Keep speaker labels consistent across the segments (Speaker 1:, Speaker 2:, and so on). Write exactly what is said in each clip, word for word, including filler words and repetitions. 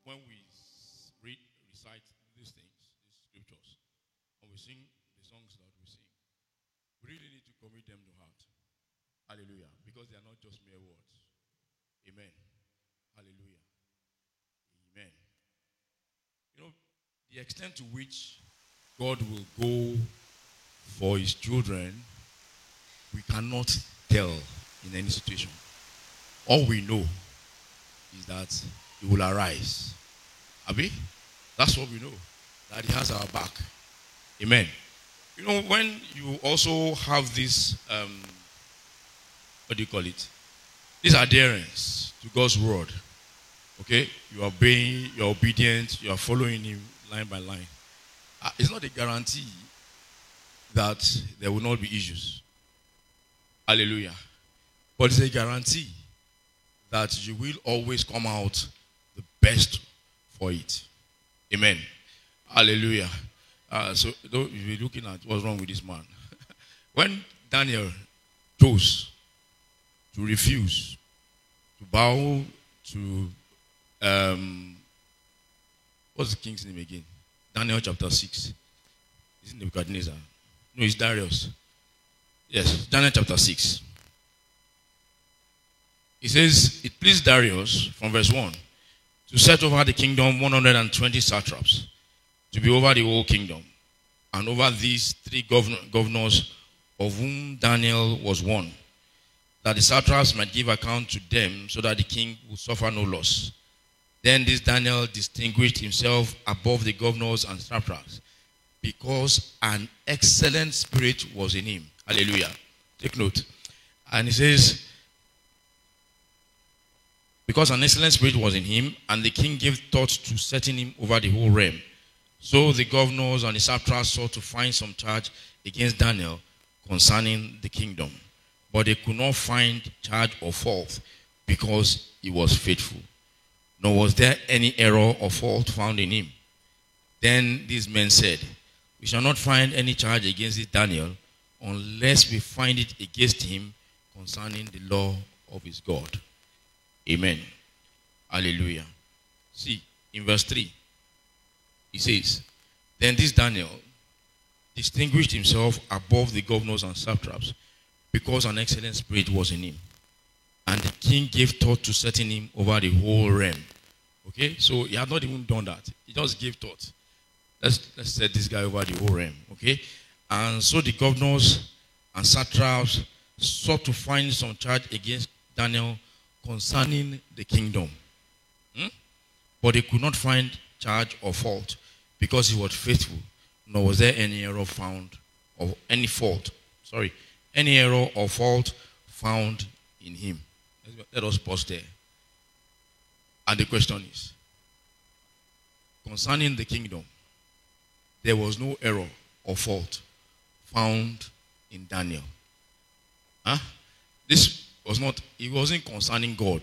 Speaker 1: when we read, recite these things, these scriptures, and we sing the songs that we sing, we really need to commit them to heart. Hallelujah. Because they are not just mere words. Amen. Hallelujah. Amen. You know, the extent to which God will go for his children, we cannot tell in any situation. All we know is that he will arise. Abi? That's what we know. That he has our back. Amen. You know, when you also have this, um, what do you call it? This adherence to God's word. Okay? You are obeying, you are obedient, you are following him line by line. Uh, it's not a guarantee that there will not be issues. Hallelujah. But it's a guarantee that you will always come out the best for it. Amen. Hallelujah. Uh, so you're looking at what's wrong with this man. When Daniel chose to refuse to bow to um, what's the king's name again? Daniel chapter six. Is it Nebuchadnezzar? No, it's Darius. Yes, Daniel chapter six. It says, it pleased Darius, from verse one, to set over the kingdom one hundred twenty satraps, to be over the whole kingdom, and over these three governor, governors, of whom Daniel was one, that the satraps might give account to them, so that the king would suffer no loss. Then this Daniel distinguished himself above the governors and satraps, because an excellent spirit was in him. Hallelujah. Take note. And he says, because an excellent spirit was in him, and the king gave thought to setting him over the whole realm. So the governors and the satraps sought to find some charge against Daniel concerning the kingdom. But they could not find charge or fault, because he was faithful. Nor was there any error or fault found in him. Then these men said, we shall not find any charge against this Daniel, unless we find it against him concerning the law of his God. Amen. Hallelujah. See, in verse three, he says, then this Daniel distinguished himself above the governors and satraps, because an excellent spirit was in him. And the king gave thought to setting him over the whole realm. Okay? So he had not even done that. He just gave thought. Let's, let's set this guy over the whole realm. Okay? And so the governors and satraps sought to find some charge against Daniel concerning the kingdom. Hmm? But they could not find charge or fault, because he was faithful, nor was there any error found, or any fault, sorry, any error or fault found in him. Let us pause there. And the question is, concerning the kingdom, there was no error or fault found in Daniel. Huh? This was not, it wasn't concerning God.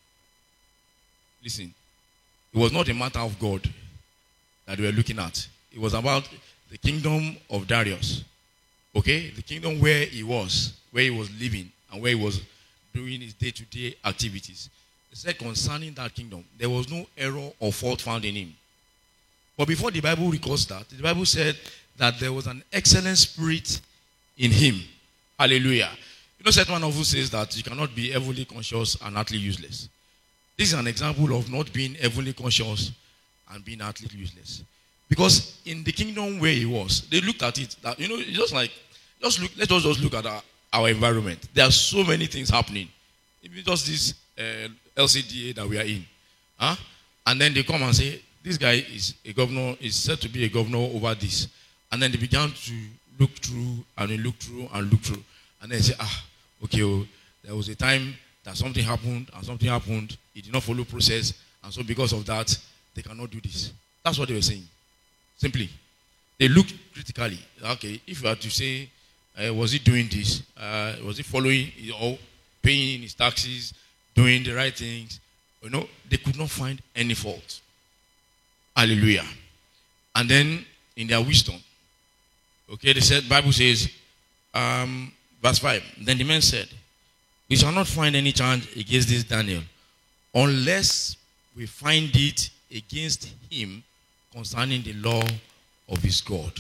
Speaker 1: Listen, it was not a matter of God that we were looking at. It was about the kingdom of Darius. Okay? The kingdom where he was, where he was living, and where he was doing his day-to-day activities. It said concerning that kingdom, there was no error or fault found in him. But before the Bible records that, the Bible said that there was an excellent spirit in him. Hallelujah. You know, certain one of you says that you cannot be heavenly conscious and utterly useless. This is an example of not being heavenly conscious and being utterly useless. Because in the kingdom where he was, they looked at it, that, you know, it's just like, just look, let us just look at our, our environment. There are so many things happening. Even just this uh, L C D A that we are in. Huh? And then they come and say, this guy is a governor, is said to be a governor over this. And then they began to look through, and they look through, and look through. And then they say, ah, okay, oh, there was a time that something happened, and something happened. It did not follow process. And so because of that, they cannot do this. That's what they were saying. Simply. They looked critically. Okay, if you had to say, uh, was he doing this? Uh, was he following, you know, paying his taxes, doing the right things? You know, they could not find any fault. Hallelujah. And then, in their wisdom, okay, they said, Bible says, um, verse five, then the men said, we shall not find any charge against this Daniel, unless we find it against him concerning the law of his God.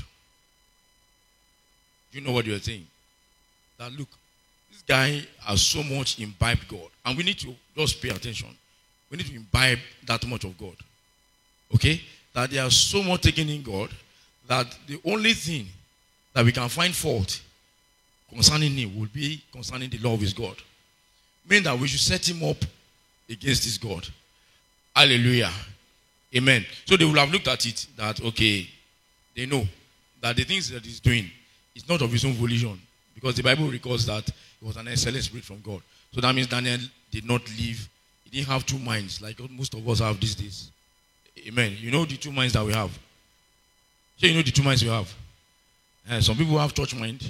Speaker 1: You know what you're saying? That look, this guy has so much imbibed God. And we need to just pay attention. We need to imbibe that much of God. Okay? That they are so much taken in God that the only thing that we can find fault concerning him will be concerning the law of his God. Meaning that we should set him up against his God. Hallelujah. Amen. So they will have looked at it that, okay, they know that the things that he's doing is not of his own volition. Because the Bible records that it was an excellent spirit from God. So that means Daniel did not live. He didn't have two minds like most of us have these days. Amen. You know the two minds that we have. So you know the two minds we have. Uh, some people have church mind.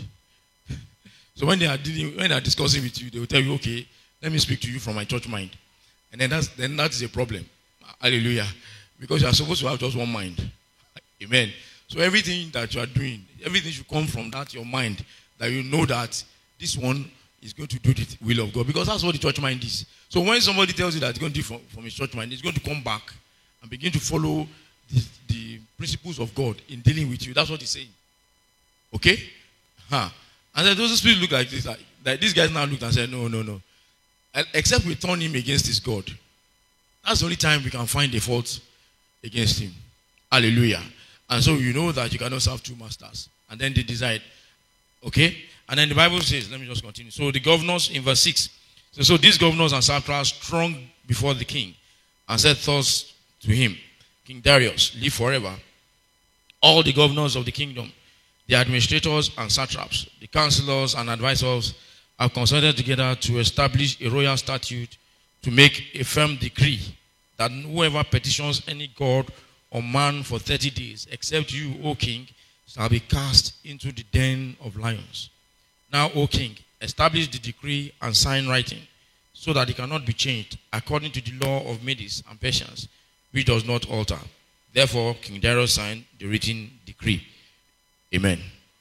Speaker 1: So when they are dealing, when they are discussing with you, they will tell you, okay, let me speak to you from my church mind. And then that's then that is a problem. Hallelujah. Because you are supposed to have just one mind. Amen. So everything that you are doing, everything should come from that your mind. That you know that this one is going to do the will of God. Because that's what the church mind is. So when somebody tells you that it's going to do from, from his church mind, he's going to come back and begin to follow the, the principles of God in dealing with you. That's what he's saying. Okay? Huh. And then those spirits look like this. Like, like these guys now looked and said, no, no, no. Except we turn him against his God. That's the only time we can find a fault against him. Hallelujah. And so you know that you cannot serve two masters. And then they decide. Okay? And then the Bible says, let me just continue. So the governors in verse six. So, so these governors and satraps strong before the king and said thus to him, King Darius, live forever. All the governors of the kingdom, the administrators and satraps, the counselors and advisors have consulted together to establish a royal statute to make a firm decree that whoever petitions any god or man for thirty days, except you, O king, shall be cast into the den of lions. Now, O king, establish the decree and sign writing, so that it cannot be changed according to the law of Medes and Persians, which does not alter. Therefore, King Darius signed the written decree. Amen.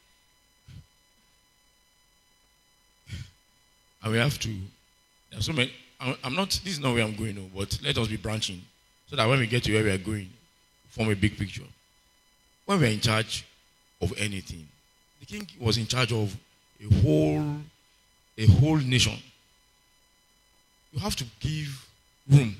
Speaker 1: And we have to, there's so many, I'm not, this is not where I'm going, no, but let us be branching, so that when we get to where we are going, form a big picture. When we are in charge of anything, the king was in charge of a whole, a whole nation. You have to give room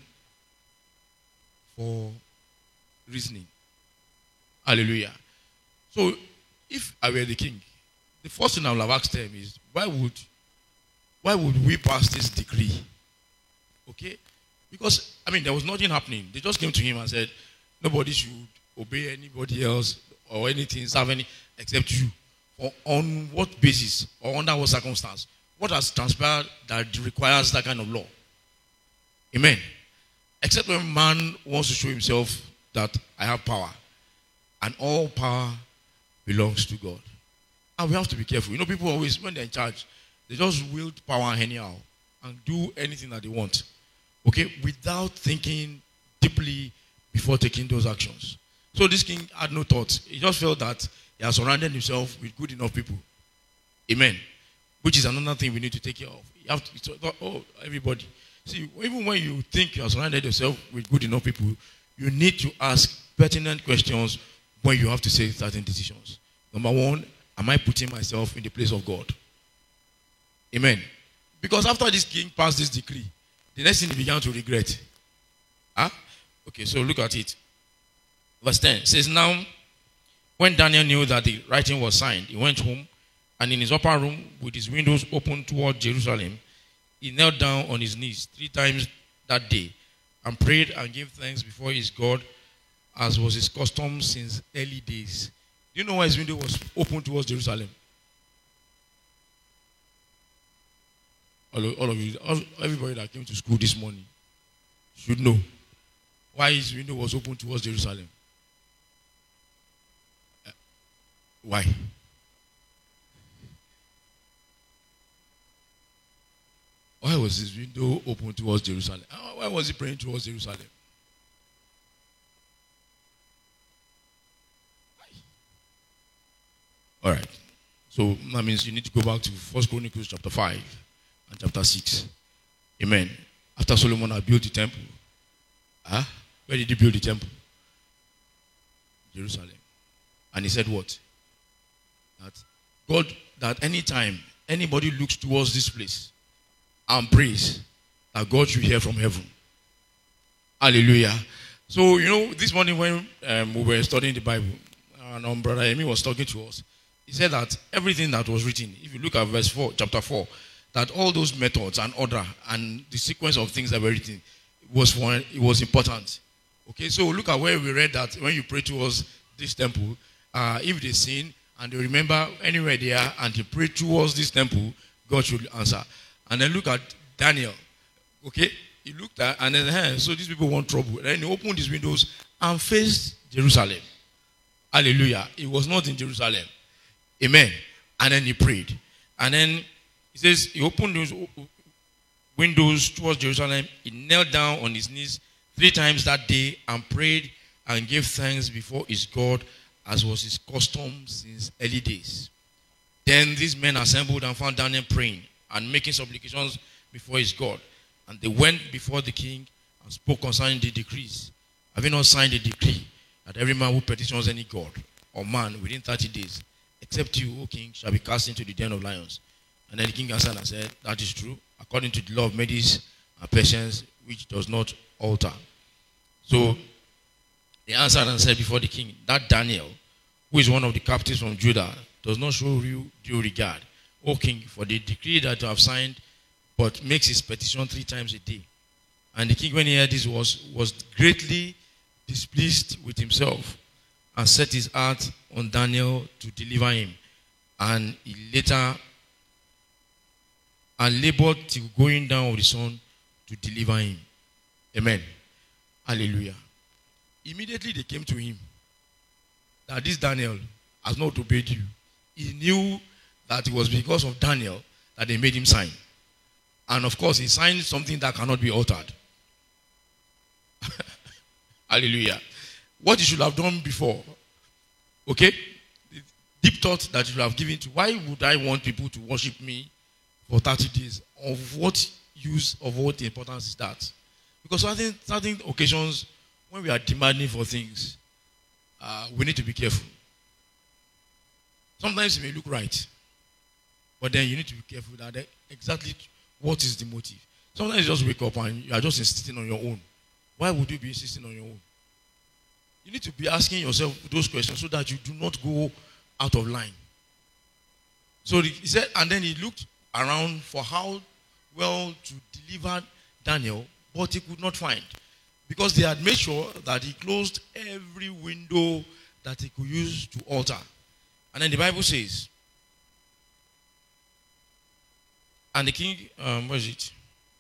Speaker 1: for reasoning. Hallelujah. So, if I were the king, the first thing I would have asked them is, why would, why would we pass this decree? Okay? Because, I mean, there was nothing happening. They just came to him and said, nobody should obey anybody else or anything, serve any, except you. Or on what basis or under what circumstance? What has transpired that requires that kind of law? Amen. Except when man wants to show himself that I have power. And all power belongs to God. And we have to be careful. You know, people always, when they're in charge, they just wield power anyhow and do anything that they want. Okay? Without thinking deeply before taking those actions. So this king had no thoughts. He just felt that he has surrounded himself with good enough people. Amen. Which is another thing we need to take care of. You have to, oh, everybody. See, even when you think you have surrounded yourself with good enough people, you need to ask pertinent questions when you have to say certain decisions. Number one, am I putting myself in the place of God? Amen. Because after this king passed this decree, the next thing he began to regret. Huh? Okay, so look at it. Verse ten says, now, when Daniel knew that the writing was signed, he went home, and in his upper room, with his windows open toward Jerusalem, he knelt down on his knees three times that day, and prayed and gave thanks before his God, as was his custom since early days. Do you know why his window was open towards Jerusalem? All of, all of you, all, everybody that came to school this morning should know why his window was open towards Jerusalem. Uh, why? Why was his window open towards Jerusalem? Why was he praying towards Jerusalem? All right. So that means you need to go back to First Chronicles chapter five and chapter six. Amen. After Solomon had built the temple, huh? Where did he build the temple? Jerusalem. And he said what? That God, that anytime anybody looks towards this place and prays, that God should hear from heaven. Hallelujah. So, you know, this morning when um, we were studying the Bible, and um, Brother Emi was talking to us, he said that everything that was written, if you look at verse four, chapter four, that all those methods and order and the sequence of things that were written was for, it was important. Okay, so look at where we read that when you pray towards this temple, uh, if they sin and they remember anywhere they are and they pray towards this temple, God should answer. And then look at Daniel. Okay, he looked at and then, hey, so these people want trouble. Then he opened his windows and faced Jerusalem. Hallelujah. It was not in Jerusalem. Amen. And then he prayed. And then he says he opened those windows towards Jerusalem. He knelt down on his knees three times that day and prayed and gave thanks before his God, as was his custom since early days. Then these men assembled and found Daniel praying and making supplications before his God. And they went before the king and spoke concerning the decrees. Having not signed a decree that every man who petitions any god or man within thirty days, except you, O king, shall be cast into the den of lions. And then the king answered and said, that is true, according to the law of Medes and Persians, which does not alter. So they answered and said before the king, that Daniel, who is one of the captives from Judah, does not show you due regard, O king, for the decree that you have signed, but makes his petition three times a day. And the king, when he heard this, was, was greatly displeased with himself and set his heart on Daniel to deliver him. And he later and labored till going down of the sun to deliver him. Amen. Hallelujah. Immediately they came to him that this Daniel has not obeyed you. He knew that it was because of Daniel that they made him sign. And of course, he signed something that cannot be altered. Hallelujah. What he should have done before. Okay? The deep thought that you should have given to, why would I want people to worship me for thirty days? Of what use, of what importance is that? Because certain, certain occasions, when we are demanding for things, uh, we need to be careful. Sometimes it may look right, but then you need to be careful that exactly what is the motive. Sometimes you just wake up and you are just insisting on your own. Why would you be insisting on your own? You need to be asking yourself those questions so that you do not go out of line. So he said, and then he looked around for how well to deliver Daniel, but he could not find. Because they had made sure that he closed every window that he could use to alter. And then the Bible says, and the king, um, where is it?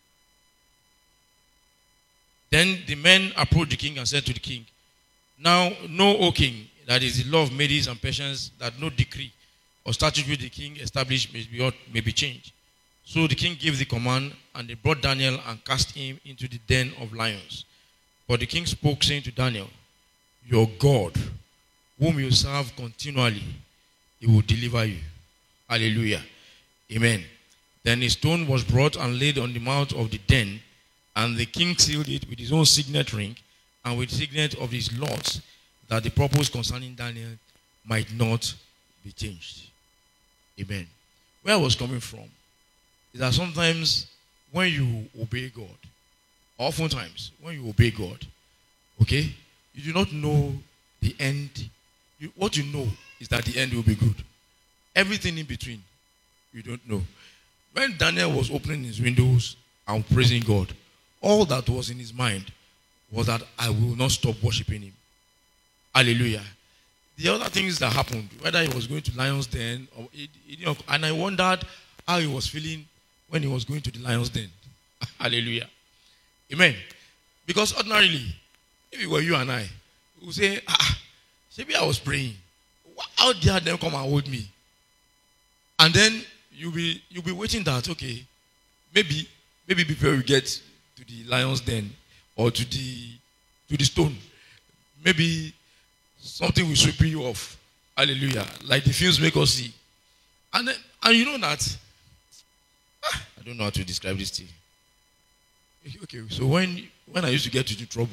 Speaker 1: Then the men approached the king and said to the king, now know, O king, that is the law of Medes and Persians, that no decree or statute which the king established may be, may be changed. So the king gave the command, and they brought Daniel and cast him into the den of lions. But the king spoke, saying to Daniel, your God, whom you serve continually, he will deliver you. Hallelujah. Amen. Then a stone was brought and laid on the mouth of the den, and the king sealed it with his own signet ring and with the signet of his lords, that the purpose concerning Daniel might not be changed. Amen. Where I was coming from is that sometimes when you obey God, oftentimes when you obey God, okay, you do not know the end. You, what you know is that the end will be good. Everything in between, you don't know. When Daniel was opening his windows and praising God, all that was in his mind was that I will not stop worshiping him. Hallelujah. The other things that happened, whether he was going to Lion's Den, or it, it, you know, and I wondered how he was feeling when he was going to the Lion's Den. Hallelujah. Amen. Because ordinarily, if it were you and I, we would say, ah, maybe I was praying. How dare them come and hold me? And then you'll be you'll be waiting that, okay, maybe maybe before we get to the Lion's Den or to the to the stone, maybe something will sweep you off. Hallelujah. Like the films make us see. And then, and you know that, ah, I don't know how to describe this thing. Okay, so when when I used to get into trouble,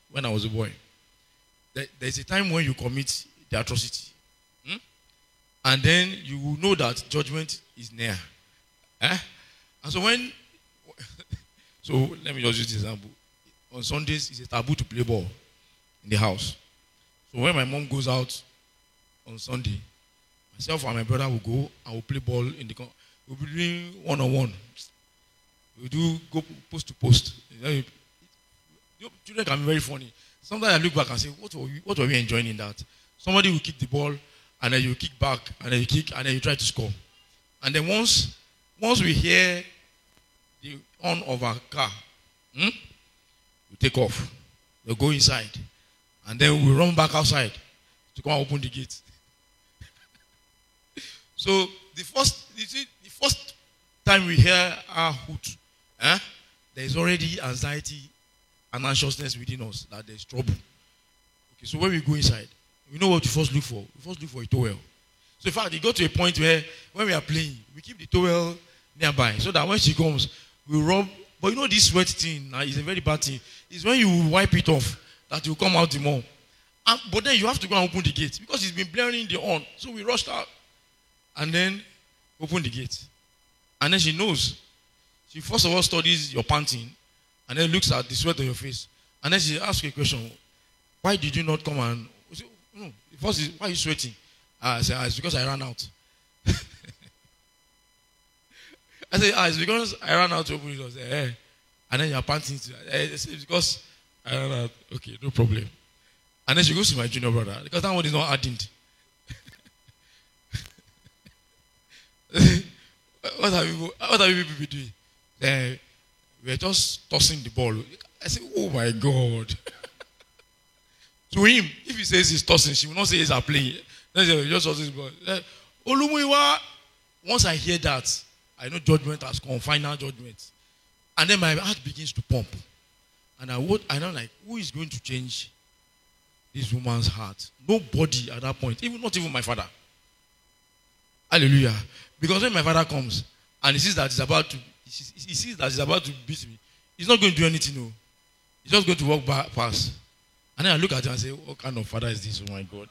Speaker 1: when I was a boy. There, there's a time when you commit the atrocity. Hmm? And then you will know that judgment is near. Eh? And so when, so let me just use this example. On Sundays, it's a taboo to play ball in the house. So when my mom goes out on Sunday, myself and my brother will go and we'll play ball in the con- we'll be doing one on one. We do go post to post. You know, you- children can be very funny. Sometimes I look back and say, what were we, what were we enjoying in that? Somebody will kick the ball and then you kick back and then you kick and then you try to score. And then once once we hear the horn of our car, hmm, we take off. We go inside. And then we run back outside to come and open the gate. So the first, you see, the first time we hear our hoot, eh, there is already anxiety and anxiousness within us that there is trouble. Okay, so when we go inside, we know what to first look for. We first look for a towel. So in fact, it got to a point where when we are playing, we keep the towel nearby so that when she comes, we rub. But you know this sweat thing uh, is a very bad thing. It's when you wipe it off that you come out the more. And, but then you have to go and open the gate because it's been blaring the horn. So we rushed out and then open the gate. And then she knows. She first of all studies your panting and then looks at the sweat on your face. And then she asks you a question. Why did you not come and... Say, no, first is, why are you sweating? Uh, I said, ah, it's because I ran out. I said, ah, it's because I ran out to open it. I said, eh. And then you're panting. Eh, it's because I ran out. Okay, no problem. And then she goes to my junior brother because that one is not hardened. what have you what have you people been doing? Uh, we are just tossing the ball. I said, oh my God. To him, if he says he's tossing, she will not say he's playing. Let's say just tossing the ball. Uh, once I hear that, I know judgment has come, final judgment. And then my heart begins to pump. And I would I know like, who is going to change this woman's heart? Nobody at that point, even not even my father. Hallelujah. Because when my father comes and he sees that he's about to he sees that he's about to beat me, he's not going to do anything, no. He's just going to walk back past. And then I look at him and say, what kind of father is this? Oh my God.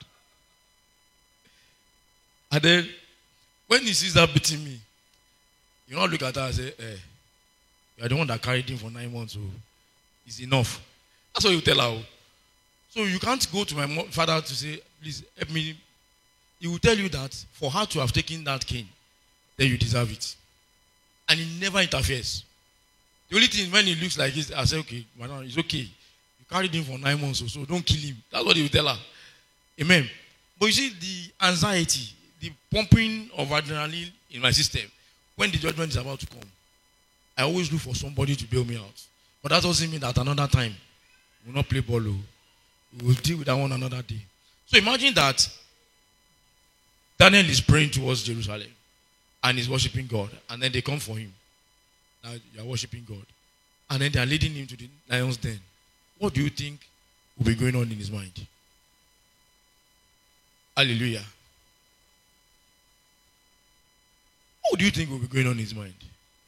Speaker 1: And then when he sees that beating me, you not look at her and say, eh, you are the one that carried him for nine months, so it's enough. That's what you tell her. So you can't go to my father to say, please help me. He will tell you that for her to have taken that cane, then you deserve it. And he never interferes. The only thing when he looks like this, I say, okay, madam, it's okay. You carried him for nine months or so, don't kill him. That's what he will tell her. Amen. But you see, the anxiety, the pumping of adrenaline in my system, when the judgment is about to come, I always look for somebody to bail me out. But that doesn't mean that another time we will not play ball. We will deal with that one another day. So imagine that Daniel is praying towards Jerusalem and he's worshiping God. And then they come for him. Now you are worshiping God. And then they are leading him to the lion's den. What do you think will be going on in his mind? Hallelujah. What do you think will be going on in his mind?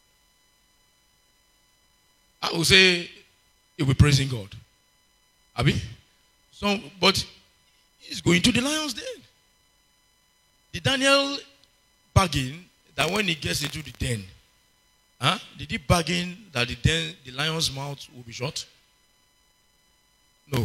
Speaker 1: I will say he will be praising God. Abi? So, but he's going to the lion's den. Did Daniel bargain that when he gets into the den, huh, did he bargain that the den, the lion's mouth will be shut? No.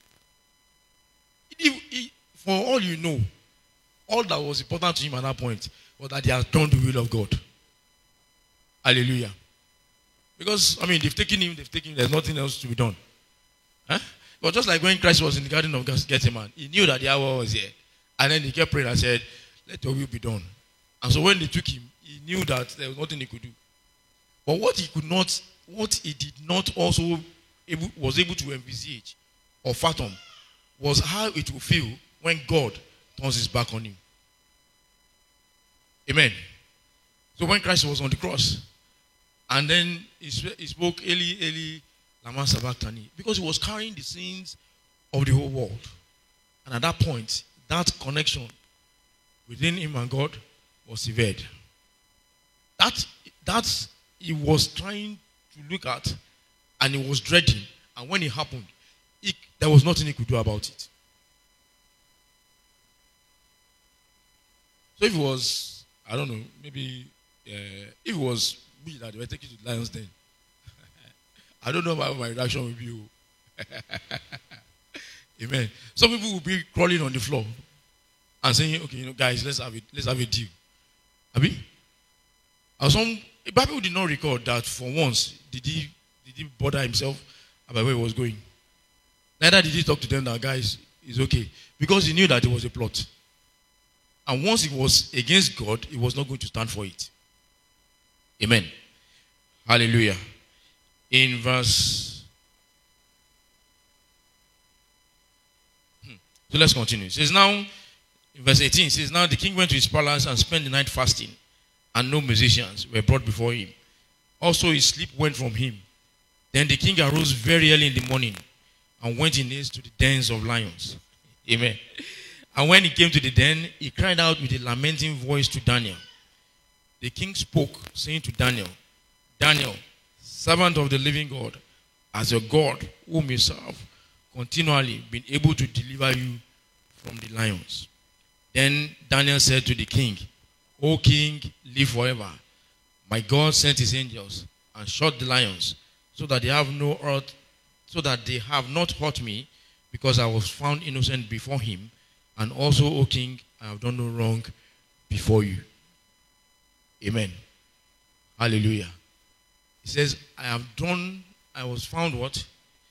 Speaker 1: He, he, for all you know, all that was important to him at that point was that he has done the will of God. Hallelujah. Because, I mean, they've taken him, they've taken him, there's nothing else to be done. Huh? But just like when Christ was in the Garden of Gethsemane, he knew that the hour was here. And then he kept praying and said, let your will be done. And so when they took him, he knew that there was nothing he could do. But what he could not, what he did not also able, was able to envisage or fathom was how it will feel when God turns his back on him. Amen. So when Christ was on the cross, and then he spoke, Eli, Eli, lama sabachthani, because he was carrying the sins of the whole world. And at that point, that connection within him and God was severed. That, that he was trying to look at, and he was dreading. And when it happened, he, there was nothing he could do about it. So if it was, I don't know, maybe uh, if it was me that they were taking to the lions den, I don't know how my reaction would be. Amen. Some people will be crawling on the floor and saying, okay, you know, guys, let's have it, let's have a deal. Abi? And some the Bible did not record that for once did he did he bother himself about where he was going. Neither did he talk to them that guys, it's okay. Because he knew that it was a plot. And once it was against God, he was not going to stand for it. Amen. Hallelujah. In verse hmm. So let's continue. It says now, in verse eighteen, it says, now the king went to his palace and spent the night fasting, and no musicians were brought before him. Also his sleep went from him. Then the king arose very early in the morning and went in haste to the dens of lions. Amen. And when he came to the den, he cried out with a lamenting voice to Daniel. The king spoke, saying to Daniel, Daniel, servant of the living God, as your God whom you serve, continually been able to deliver you from the lions. Then Daniel said to the king, O king, live forever. My God sent his angels and shot the lions, so that they have no hurt, so that they have not hurt me, because I was found innocent before him. And also, O king, I have done no wrong before you. Amen. Hallelujah. He says, I have done, I was found what?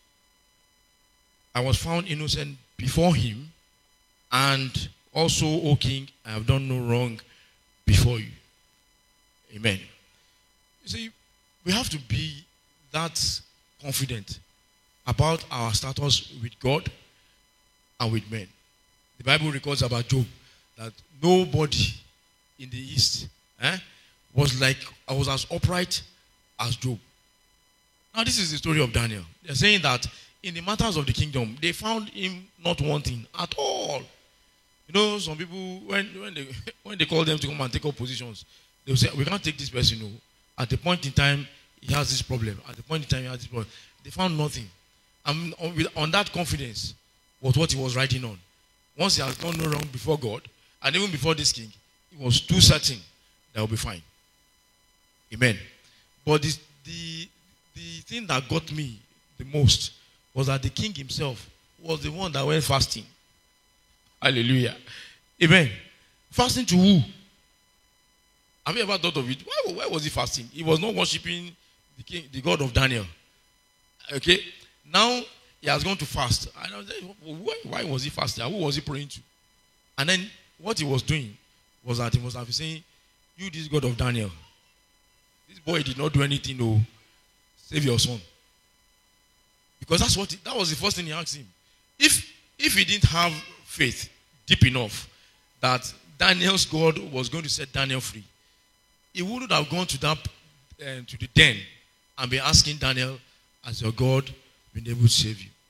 Speaker 1: I was found innocent before him. And also, O king, I have done no wrong before you. Amen. You see, we have to be that confident about our status with God and with men. The Bible records about Job that nobody in the East eh, was like, I was as upright as Job. Now this is the story of Daniel. They're saying that in the matters of the kingdom, they found him not wanting at all. You know, some people, when, when, they, when they call them to come and take up positions, they will say, we can't take this person. No. At the point in time, he has this problem. At the point in time, he has this problem. They found nothing. And on, on that confidence was what he was writing on. Once he has done no wrong before God, and even before this king, he was too certain that will be fine. Amen. But this, the, the thing that got me the most was that the king himself was the one that went fasting. Hallelujah. Amen. Fasting to who? Have you ever thought of it? Why, why was he fasting? He was not worshiping the king, the God of Daniel. Okay? Now, he has gone to fast. And I was like, why, why was he fasting? Who was he praying to? And then what he was doing was that he must have been saying, you, this God of Daniel, this boy did not do anything to save your son. Because that's what he, that was the first thing he asked him. If if he didn't have faith deep enough that Daniel's God was going to set Daniel free, he wouldn't have gone to that uh, to the den and be asking Daniel, has your God been able to save you?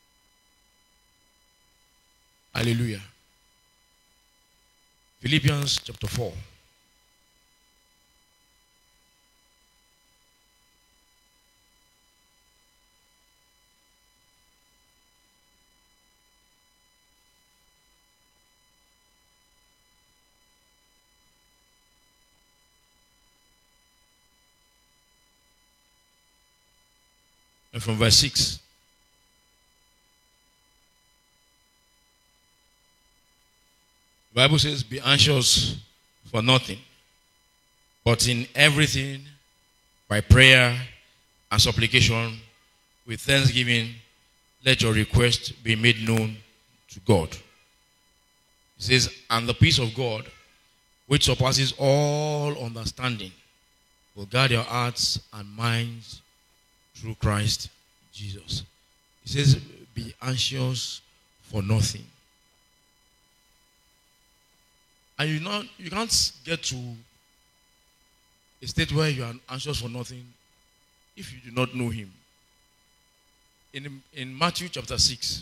Speaker 1: Hallelujah. Philippians chapter four. And from verse six. The Bible says, be anxious for nothing, but in everything, by prayer and supplication, with thanksgiving, let your request be made known to God. It says, and the peace of God, which surpasses all understanding, will guard your hearts and minds through Christ Jesus. It says, be anxious for nothing. And you know, you can't get to a state where you are anxious for nothing if you do not know him. In, in Matthew chapter six,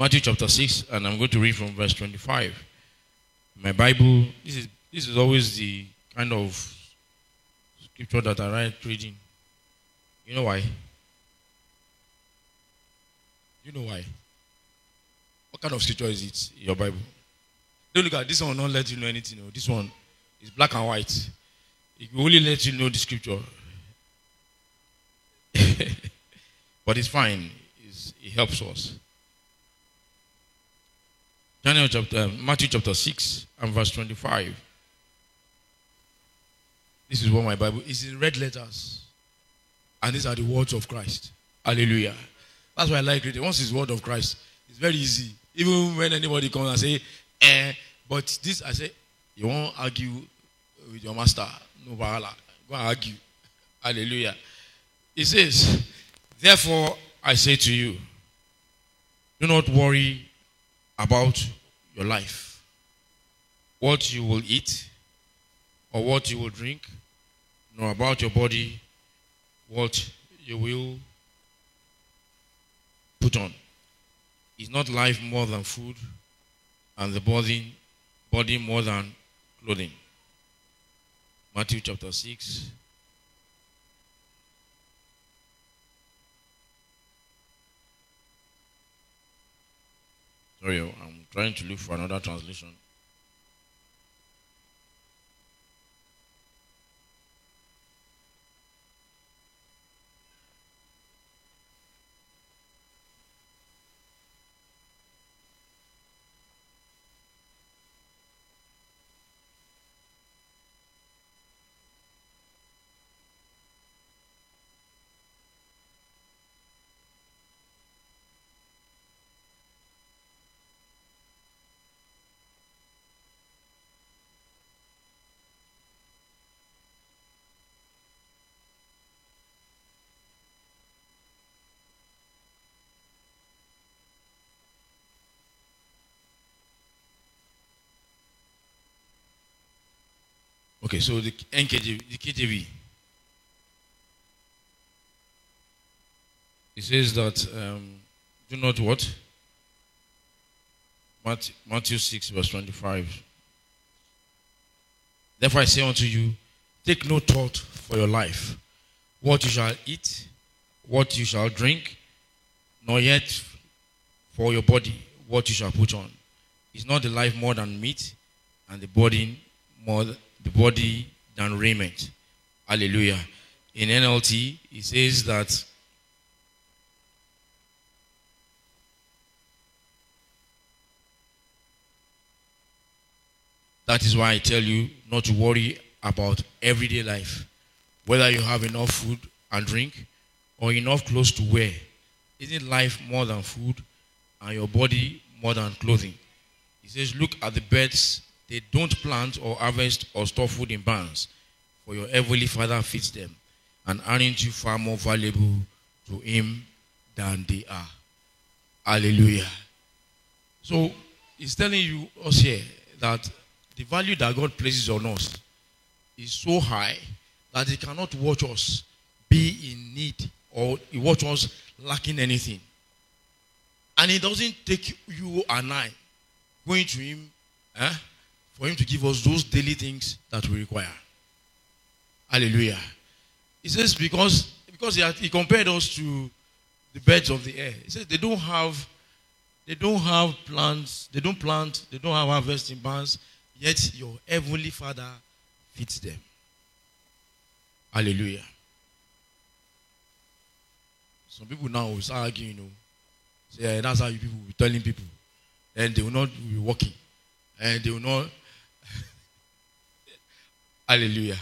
Speaker 1: Matthew chapter six, and I'm going to read from verse twenty-five. My Bible, this is this is always the kind of scripture that I write reading. You know why? You know why? What kind of scripture is it in your Bible? Don't look at this one, will not let you know anything. No. This one is black and white. It will only let you know the scripture. But it's fine. It's, it helps us. Daniel chapter, Matthew chapter six and verse twenty-five. This is what my Bible is in red letters. And these are the words of Christ. Hallelujah. That's why I like reading. Once it's word of Christ, it's very easy. Even when anybody comes and say, eh, but this, I say, you won't argue with your master. No, bahala. Go and argue. Hallelujah. It says, therefore I say to you, do not worry about your life, what you will eat or what you will drink, nor about your body, what you will put on. Is not life more than food, and the body, body more than clothing? Matthew chapter six. Sorry, I'm trying to look for another translation. Okay, so the N K J V, the K J V. It says that um, do not what? Matthew, Matthew six, verse twenty-five. Therefore I say unto you, take no thought for your life, what you shall eat, what you shall drink, nor yet for your body, what you shall put on. Is not the life more than meat, and the body more than the body than raiment? Hallelujah. In N L T, it says that that is why I tell you not to worry about everyday life, whether you have enough food and drink or enough clothes to wear. Isn't life more than food and your body more than clothing? He says, look at the birds. They don't plant or harvest or store food in barns, for your heavenly Father feeds them. And aren't you far more valuable to him than they are? Hallelujah. So he's telling you us here that the value that God places on us is so high that he cannot watch us be in need or he watch us lacking anything. And he doesn't take you and I going to him eh, for him to give us those daily things that we require. Hallelujah. He says because, because he, had, he compared us to the birds of the air. He says they don't have they don't have plants, they don't plant, they don't have harvest in barns, yet your heavenly Father feeds them. Hallelujah. Some people now will start arguing, you know. Say, yeah, that's how you people will be telling people. And they will not be working. And they will not. Hallelujah.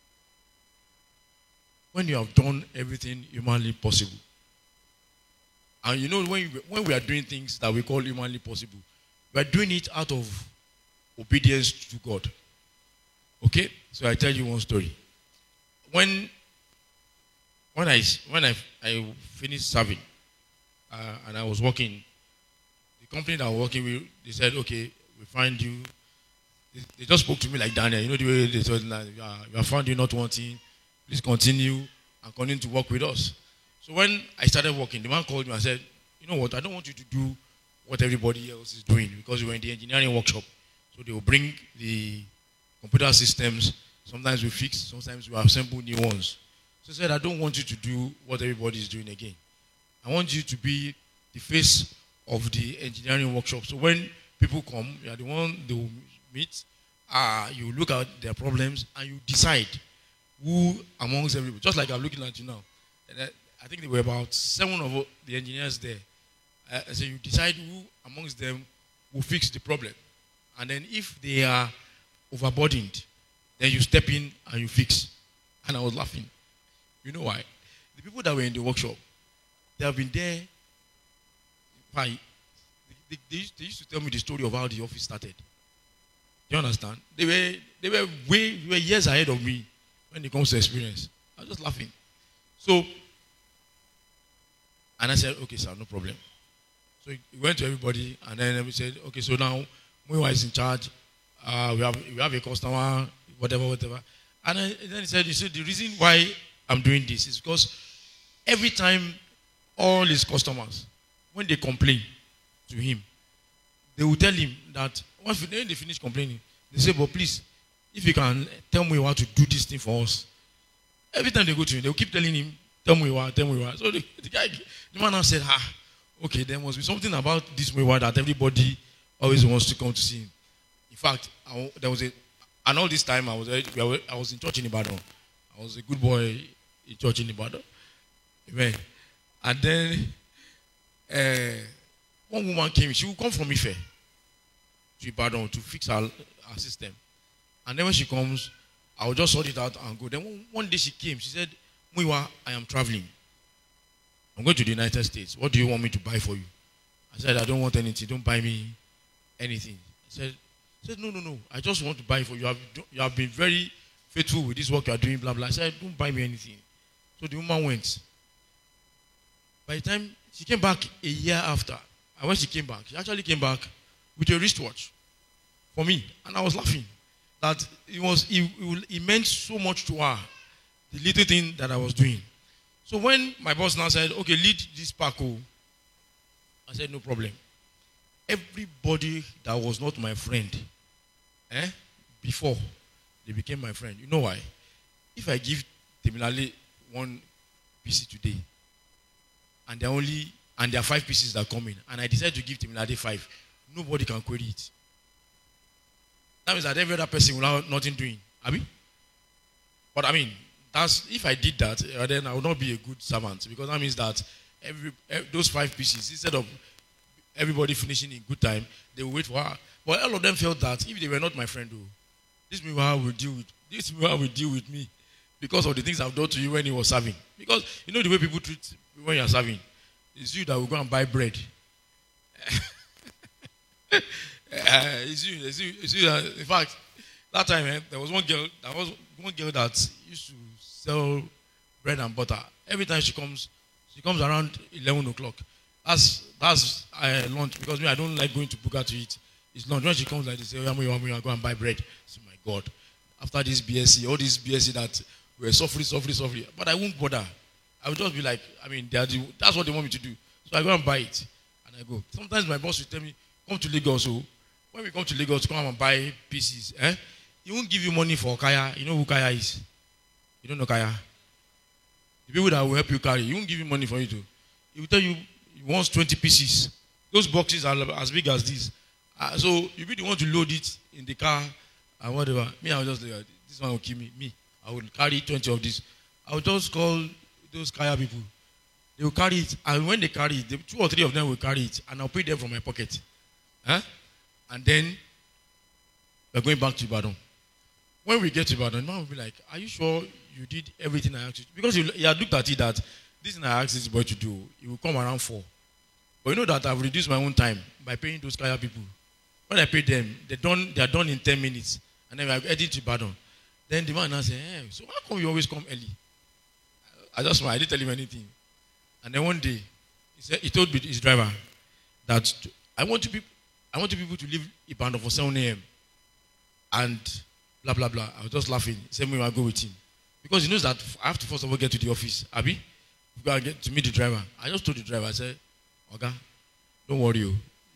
Speaker 1: When you have done everything humanly possible. And you know, when, you, when we are doing things that we call humanly possible, we are doing it out of obedience to God. Okay? So I tell you one story. When when I when I I finished serving uh, and I was working, the company that I was working with, they said, okay, we find you. They, they just spoke to me like Daniel. You know the way they said, you are, you are found you not wanting. Please continue and continue to work with us. So when I started working, the man called me and said, you know what, I don't want you to do what everybody else is doing because we were in the engineering workshop. So they will bring the computer systems. Sometimes we fix, sometimes we assemble new ones. So I said, I don't want you to do what everybody is doing again. I want you to be the face of the engineering workshop. So when people come, you are the one they will meet. Uh, you look at their problems and you decide who amongst everybody. Just like I'm looking at you now. And I, I think there were about seven of the engineers there. Uh, so you decide who amongst them will fix the problem. And then if they are overburdened, then you step in and you fix. And I was laughing. You know why? The people that were in the workshop, they have been there. They, they, they, used, they used to tell me the story of how the office started. Do you understand? They were they were way they were years ahead of me when it comes to experience. I was just laughing. So, and I said, okay, sir, no problem. So he went to everybody, and then we said, okay, so now Muyiwa is in charge. Uh, we have we have a customer, whatever, whatever. And then, and then he said, you see, the reason why I'm doing this is because every time all his customers, when they complain to him, they will tell him that once they finish complaining, they say, but please, if you can tell me how to do this thing for us. Every time they go to him, they will keep telling him, tell me what, tell me what. So the, the guy, the man now said, ah, okay, there must be something about this Muyiwa that everybody always wants to come to see him. In fact, I, there was a, and all this time I was I was in church in Ibadan. I was a good boy in church in Ibadan. Amen. And then uh, one woman came. She would come from Ife to Ibadan to fix her, her system. And then when she comes, I will just sort it out and go. Then one, one day she came. She said, Muyiwa, I am traveling. I'm going to the United States. What do you want me to buy for you? I said, I don't want anything. Don't buy me anything. I said, I said, no, no, no. I just want to buy for you. You have, you have been very faithful with this work you are doing, blah, blah. I said, don't buy me anything. So the woman went. By the time she came back a year after, and when she came back, she actually came back with a wristwatch for me. And I was laughing. That it was it, it meant so much to her, the little thing that I was doing. So when my boss now said, okay, lead this Paco, I said, no problem. Everybody that was not my friend, eh, before, they became my friend. You know why? If I give Temilade one P C today, and there are only and there are five pieces that come in, and I decide to give Temilade five, nobody can query it. That means that every other person will have nothing doing. Abi? But I mean, that's if I did that, then I would not be a good servant, because that means that every, every those five pieces, instead of everybody finishing in good time, they will wait for her. But all of them felt that if they were not my friend, though, this Muyiwa will deal with this Muyiwa will deal with me because of the things I've done to you when he was serving. Because you know the way people treat when you are serving, it's you that will go and buy bread. uh, it's you, it's you, it's you that, in fact, that time eh, there was one girl, there was one girl that used to sell bread and butter. Every time she comes, she comes around eleven o'clock. That's that's uh, lunch, because me I don't like going to Buga to eat. It's lunch. When she comes like this, say, oh, you want me to go and buy bread? So my God, after this B S C, all this B S C that were suffering, suffering, suffering, but I won't bother. I would just be like, I mean, the, that's what they want me to do. So I go and buy it, and I go. Sometimes my boss will tell me, come to Lagos. So when we come to Lagos, come and buy pieces. Eh? He won't give you money for Kaya. You know who Kaya is? You don't know Kaya? The people that will help you carry, he won't give you money for it. He will tell you he wants twenty pieces. Those boxes are as big as this. Uh, so you really want to load it in the car and whatever. Me, I will just like, this one will kill me. Me, I will carry twenty of this. I will just call those Kaya people. They will carry it, and when they carry it, they, two or three of them will carry it, and I'll pay them from my pocket. Huh? And then we're going back to Ibadan. When we get to Ibadan, man will be like, are you sure you did everything I asked you? Because he, he had looked at it that this thing I asked this boy to do, he will come around four. But you know that I've reduced my own time by paying those Kaya people. When I pay them, they're done, they're done in ten minutes. And then we're heading to Ibadan. Then the man now says, hey, so how come you always come early? I just I didn't tell him anything. And then one day, he said he told his driver that I want you people, I want you people to leave Ibadan for seven a.m. and blah blah blah. I was just laughing. He said, "Me, I'll go with him," because he knows that I have to first of all get to the office. Abi, you gotta get to meet the driver. I just told the driver, I said, "Oga, don't worry, you.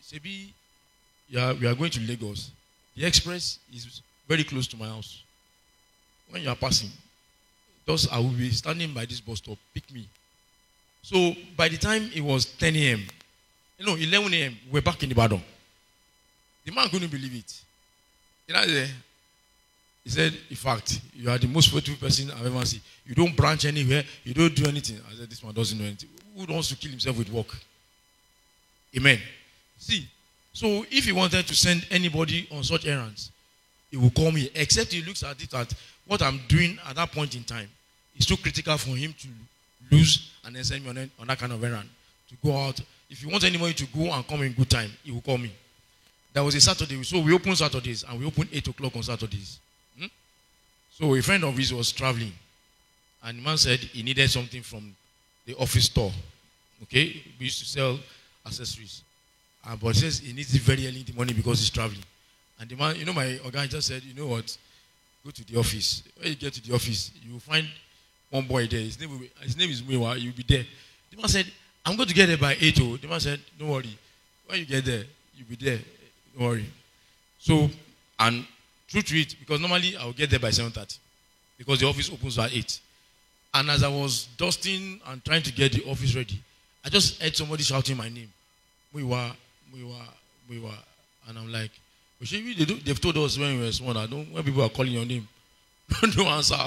Speaker 1: Sebi, yeah, we are going to Lagos. The express is very close to my house. When you are passing, just I will be standing by this bus stop, pick me. So by the time it was ten a.m., you know, eleven a.m., we're back in Ibadan. The man couldn't believe it. You know, he said, in fact, you are the most faithful person I've ever seen. You don't branch anywhere. You don't do anything. I said, this man doesn't know anything. Who wants to kill himself with work? Amen. See, so if he wanted to send anybody on such errands, he will call me. Except he looks at it at what I'm doing at that point in time. It's too critical for him to lose and then send me on, on that kind of errand. To go out. If you want anybody to go and come in good time, he will call me. There was a Saturday. So we open Saturdays and we open eight o'clock on Saturdays. Hmm? So a friend of his was traveling. And the man said he needed something from the office store. Okay? We used to sell accessories. Uh, but he says he needs it very early in the morning because he's traveling. And the man, you know, my guy just said, you know what? Go to the office. When you get to the office, you will find one boy there. His name, will be, his name is Mwewa. You'll be there. The man said, I'm going to get there by eight. Oh. The man said, don't worry. When you get there, you'll be there. Don't worry. So, and true to it, because normally I'll get there by seven thirty. Because the office opens at eight. And as I was dusting and trying to get the office ready, I just heard somebody shouting my name. Mwewa, Mwewa, Mwewa. And I'm like, they do, they've told us when we were small, I don't, when people are calling your name, don't answer.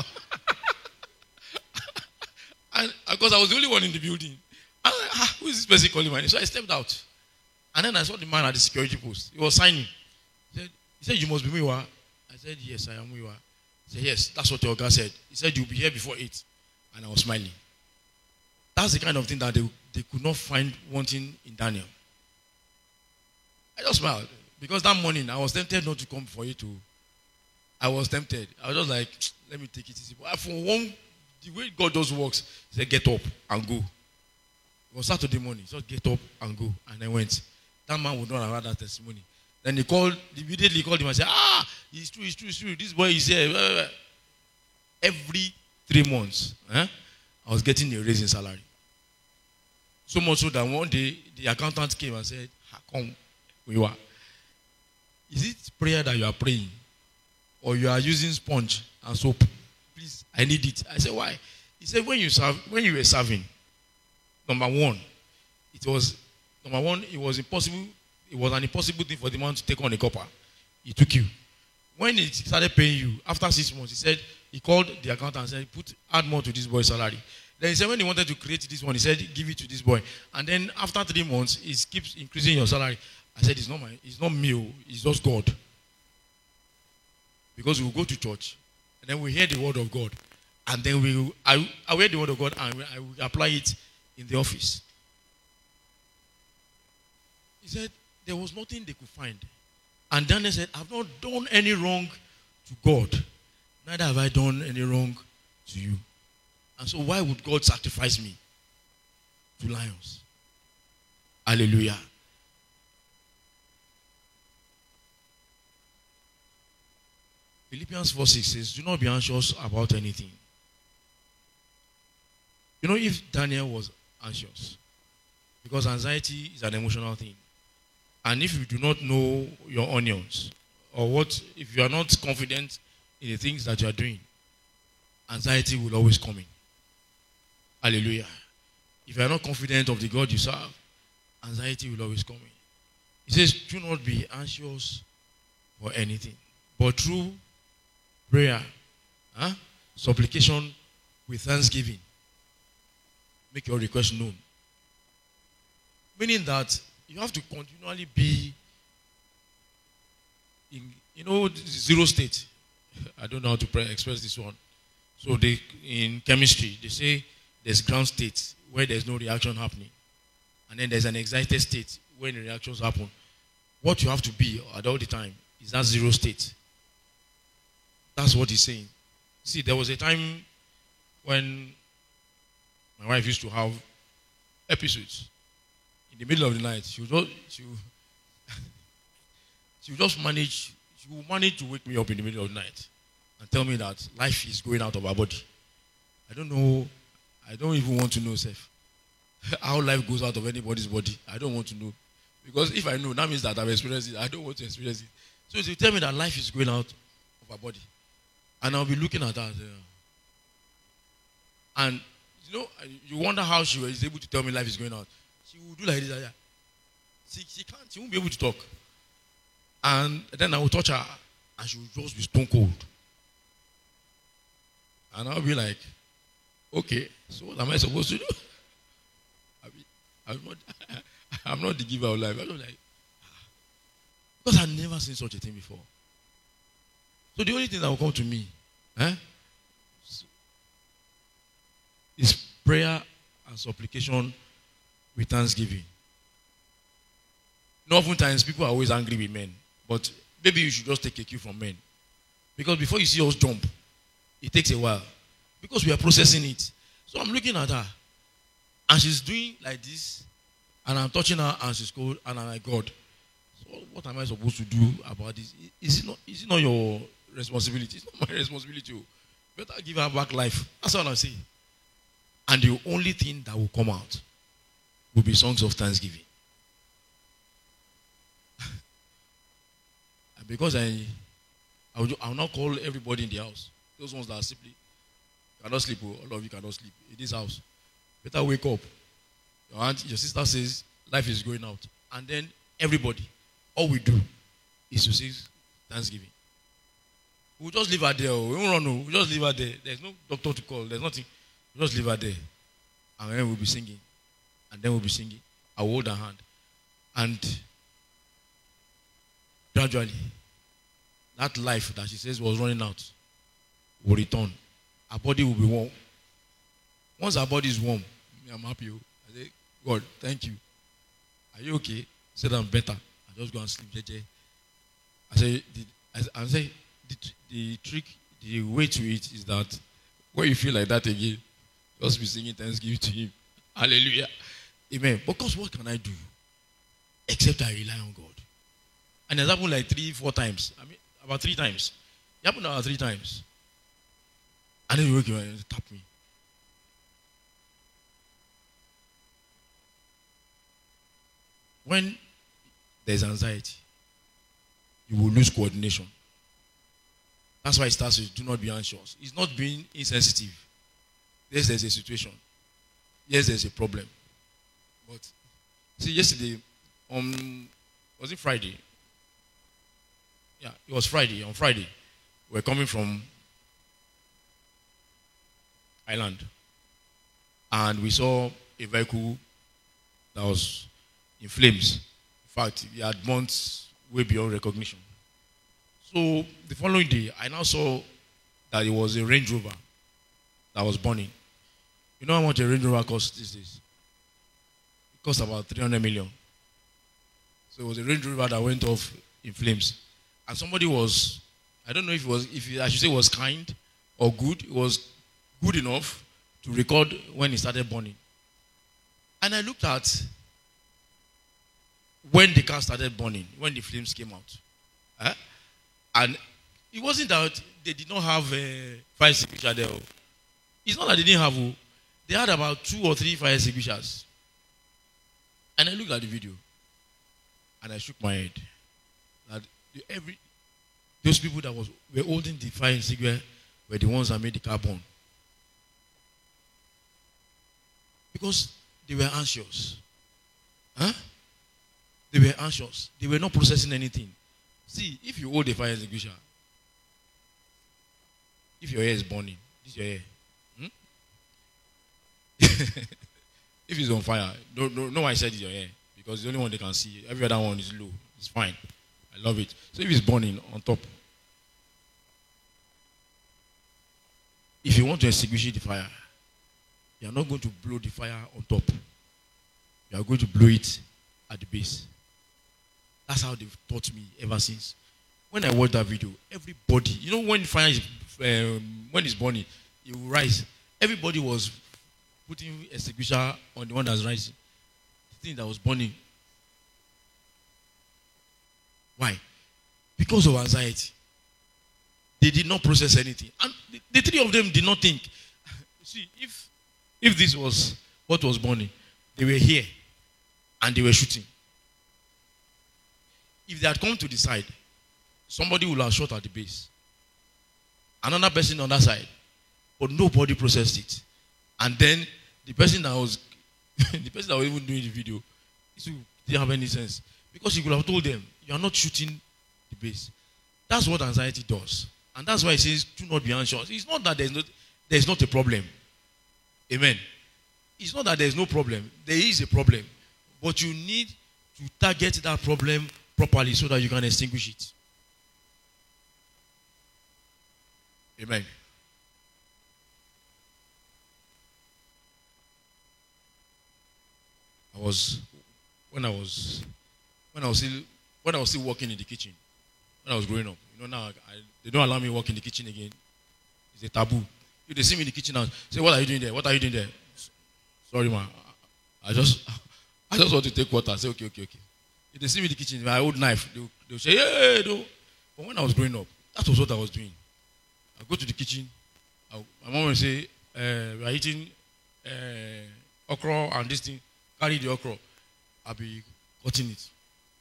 Speaker 1: And because I was the only one in the building. I was like, ah, who is this person calling my name? So I stepped out. And then I saw the man at the security post. He was signing. He said, he said you must be Mwewa. I said, yes, I am Mwewa. He said, yes, that's what your guy said. He said, you'll be here before eight. And I was smiling. That's the kind of thing that they, they could not find wanting in Daniel. I just smiled. Because that morning, I was tempted not to come for you to. I was tempted. I was just like, let me take it easy. But for one, the way God does works, he said, get up and go. It was Saturday morning. He said, get up and go. And I went. That man would not have had that testimony. Then he called, immediately called him and said, ah, it's true, it's true, it's true. This boy is here. Every three months, eh, I was getting a raise in salary. So much so that one day, the accountant came and said, how come we were? Is it prayer that you are praying? Or you are using sponge and soap? Please, I need it. I said, why? He said, when you serve, when you were serving, number one, it was, number one, it was impossible, it was an impossible thing for the man to take on a copper. He took you. When he started paying you, after six months, he said, he called the accountant and said, put, add more to this boy's salary. Then he said, when he wanted to create this one, he said, give it to this boy. And then after three months, he keeps increasing your salary. I said, it's not my, it's not me, it's just God. Because we will go to church, and then we hear the word of God, and then we will, I, I will hear the word of God, and I will apply it in the office. He said, there was nothing they could find. And Daniel said, I've not done any wrong to God, neither have I done any wrong to you. And so why would God sacrifice me to lions? Hallelujah. Philippians four six says, do not be anxious about anything. You know, if Daniel was anxious, because anxiety is an emotional thing, and if you do not know your onions, or what, if you are not confident in the things that you are doing, anxiety will always come in. Hallelujah. If you are not confident of the God you serve, anxiety will always come in. He says, do not be anxious for anything, but through prayer, huh? supplication with thanksgiving, make your request known. Meaning that you have to continually be in, you know, zero state. I don't know how to pre- express this one. So they, in chemistry, they say there's ground state where there's no reaction happening. And then there's an excited state when the reactions happen. What you have to be at all the time is that zero state. That's what he's saying. See, there was a time when my wife used to have episodes. In the middle of the night, she would just, she would, she would just manage, she would manage to wake me up in the middle of the night and tell me that life is going out of her body. I don't know, I don't even want to know, Seth, how life goes out of anybody's body. I don't want to know. Because if I know, that means that I've experienced it. I don't want to experience it. So you tell me that life is going out of her body. And I'll be looking at her. Uh, and, you know, you wonder how she was able to tell me life is going out. She will do like this. Like that. She, she can't. She won't be able to talk. And then I will touch her. And she will just be stone cold. And I'll be like, okay, so what am I supposed to do? I mean, I'm, not, I'm not the giver of life. I'm like, because I've never seen such a thing before. So the only thing that will come to me eh, is prayer and supplication with thanksgiving. You know, oftentimes people are always angry with men. But maybe you should just take a cue from men. Because before you see us jump, it takes a while. Because we are processing it. So I'm looking at her. And she's doing like this. And I'm touching her and she's cold. And I'm like, God, so what am I supposed to do about this? Is it not, is it not your responsibility? It's not my responsibility. Better give her back life. That's all I'm saying. And the only thing that will come out will be songs of thanksgiving. Because I, I will, I will not call everybody in the house. Those ones that are sleeping. Cannot sleep. All of you cannot sleep in this house. Better wake up. Your aunt, your sister says life is going out. And then everybody, all we do is to say thanksgiving. We'll just leave her there. We won't run. We'll just leave her there. There's no doctor to call. There's nothing. We'll just leave her there. And then we'll be singing. And then we'll be singing. I will hold her hand. And gradually, that life that she says was running out will return. Her body will be warm. Once her body is warm, I'm happy. I say, God, thank you. Are you okay? He said, I'm better. I just go and sleep. I say, I say the, the trick, the way to it is that when you feel like that again, just be singing thanksgiving to him. Hallelujah. Amen. Because what can I do except I rely on God? And it's happened like three, four times. I mean, about three times. It happened about three times. And then he woke up and tapped me. When there's anxiety, you will lose coordination. That's why it starts with do not be anxious. It's not being insensitive. Yes, there's a situation. Yes, there's a problem. But see, yesterday, um, was it Friday? Yeah, it was Friday. On Friday, we were coming from Island. And we saw a vehicle that was in flames. In fact, it had burnt way beyond recognition. So the following day, I now saw that it was a Range Rover that was burning. You know how much a Range Rover costs these days? It costs about three hundred million. So it was a Range Rover that went off in flames. And somebody was, I don't know if it was, if I should say it was kind or good. It was good enough to record when it started burning. And I looked at when the car started burning, when the flames came out. Eh? And it wasn't that they did not have a fire extinguisher there. It's not that they didn't have. They had about two or three fire extinguishers. And I looked at the video. And I shook my head. That every, those people that was, were holding the fire extinguisher were the ones that made the car burn. Because they were anxious. Huh? They were anxious. They were not processing anything. See, if you hold a fire extinguisher, if your hair is burning, this is your hair. Hmm? If it's on fire, no, no, no one said it's your hair. Because it's the only one they can see. Every other one is low. It's fine. I love it. So if it's burning on top, if you want to extinguish the fire, you are not going to blow the fire on top. You are going to blow it at the base. That's how they've taught me ever since. When I watched that video, everybody, you know, when fire is, um, when it's burning, it will rise. Everybody was putting a extinguisher on the one that's rising. The thing that was burning. Why? Because of anxiety. They did not process anything. And the, the three of them did not think. See, if if this was what was burning, they were here and they were shooting. If they had come to the side, somebody would have shot at the base. Another person on that side. But nobody processed it. And then the person that was the person that was even doing the video, he didn't have any sense. Because he could have told them, you are not shooting the base. That's what anxiety does. And that's why it says, do not be anxious. It's not that there's not, there's not a problem. Amen. It's not that there's no problem. There is a problem. But you need to target that problem properly so that you can extinguish it. Amen. I was when I was when I was still when I was still working in the kitchen, when I was growing up. You know now I, they don't allow me to work in the kitchen again. It's a taboo. If they see me in the kitchen and say, "What are you doing there? What are you doing there?" Sorry, man. I just I just want to take water. I say, "Okay, okay, okay." If they see me in the kitchen, my old knife, they'll, they'll say, "Hey, no." But when I was growing up, that was what I was doing. I go to the kitchen. I, my mom will say, uh, "We are eating uh, okra and this thing." Carry the okra. I'll be cutting it.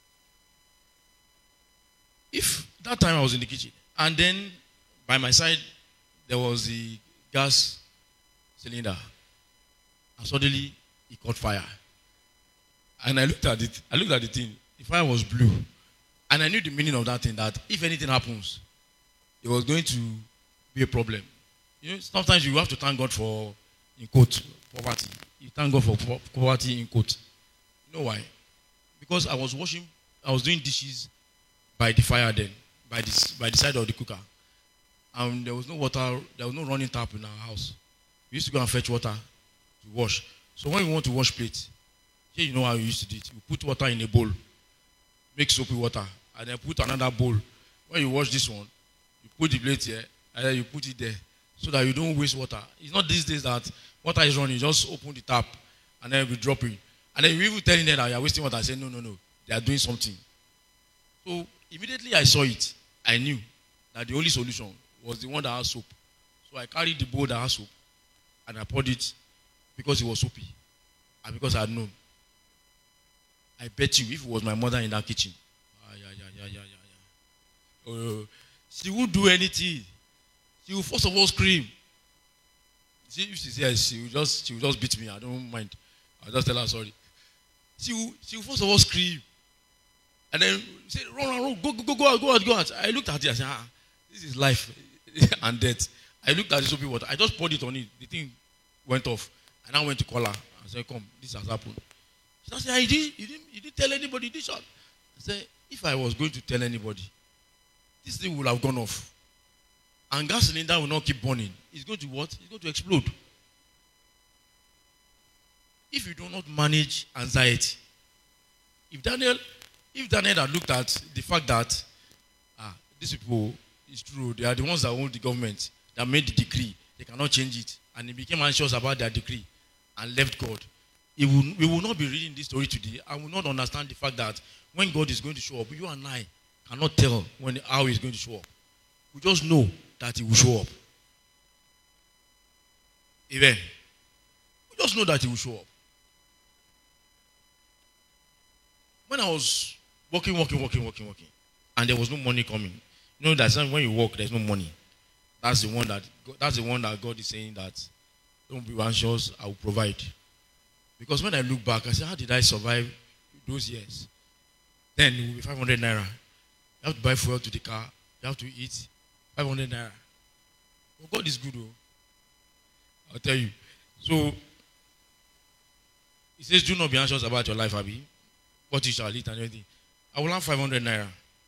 Speaker 1: If that time I was in the kitchen, and then by my side there was the gas cylinder, and suddenly it caught fire. And I looked at it. I looked at the thing. The fire was blue, and I knew the meaning of that thing. That if anything happens, it was going to be a problem. You know, sometimes you have to thank God for, in quote, poverty. You thank God for poverty in quote. You know why? Because I was washing, I was doing dishes by the fire then, by this, by the side of the cooker, and there was no water, there was no running tap in our house. We used to go and fetch water to wash. So when you want to wash plates, here you know how you used to do it. You put water in a bowl, make soapy water, and then put another bowl. When you wash this one, you put the plate here, and then you put it there, so that you don't waste water. It's not these days that water is running, you just open the tap and then we drop it. And then you even telling them that you are wasting water. I say, no, no, no. They are doing something. So immediately I saw it, I knew that the only solution was the one that has soap. So I carried the bowl that has soap and I poured it because it was soapy and because I had known. I bet you if it was my mother in that kitchen, ah, yeah, yeah, yeah, yeah, yeah, yeah. Uh, she won't do anything. She will first of all scream. See, if she says she will just she will just beat me, I don't mind. I'll just tell her sorry. She will, she will first of all scream. And then say, run, run, run, go, go, go, go out, go out, go out. I looked at it, I said, ah, this is life and death. I looked at the soapy water. I just poured it on it. The thing went off. And I went to call her. I said, come, this has happened. She said, I did, you didn't, you didn't tell anybody this shot. I said, if I was going to tell anybody, this thing would have gone off. And gas cylinder will not keep burning. It's going to what? It's going to explode. If you do not manage anxiety, if Daniel, if Daniel had looked at the fact that ah, these people, it's true, they are the ones that own the government, that made the decree, they cannot change it, and he became anxious about their decree and left God, he will, we will not be reading this story today and will not understand the fact that when God is going to show up, you and I cannot tell when how he's going to show up. We just know that he will show up. Amen. We just know that he will show up. When I was working, working, working, working, working, and there was no money coming. You know that when you work, there's no money. That's the one that that's the one that God is saying that don't be anxious, I will provide. Because when I look back, I say, how did I survive those years? Then it will be five hundred naira. You have to buy fuel to the car. You have to eat. five hundred naira. But God is good, though. I'll tell you. So, he says, do not be anxious about your life, Abi. What you shall eat and everything. I will have five hundred naira.